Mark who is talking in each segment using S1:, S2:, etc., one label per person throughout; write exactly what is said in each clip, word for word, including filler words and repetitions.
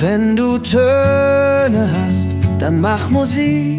S1: Wenn du Töne hast, dann mach Musik.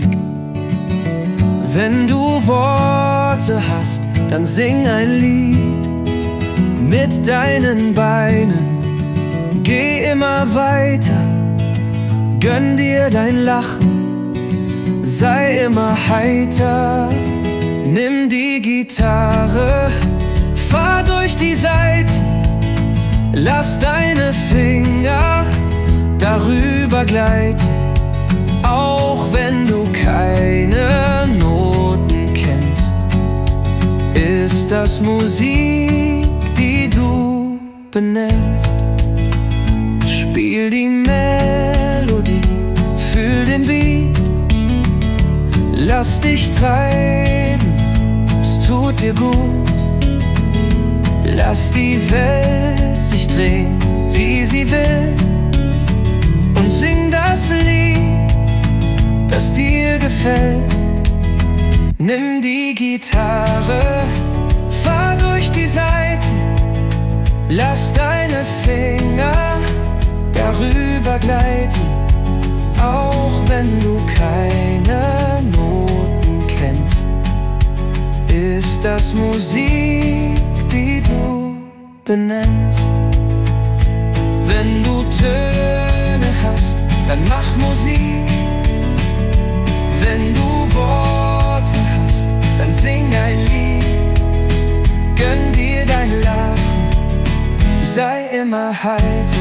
S1: Wenn du Worte hast, dann sing ein Lied. Mit deinen Beinen geh immer weiter. Gönn dir dein Lachen, sei immer heiter. Nimm die Gitarre, fahr durch die Saiten, lass deine Finger darüber gleiten. Auch wenn du keine Noten kennst, ist das Musik, die du benennst. Spiel die Melodie, fühl den Beat, lass dich treiben, es tut dir gut. Lass die Welt sich drehen, wie sie will, und sing das Lied, das dir gefällt. Nimm die Gitarre, fahr durch die Saiten, lass deine Finger darüber gleiten. Auch wenn du keine Noten kennst, ist das Musik, die du benennst. Wenn du Töne hast, dann mach Musik. Wenn du Worte hast, dann sing ein Lied. Gönn dir dein Lachen, sei immer heiter.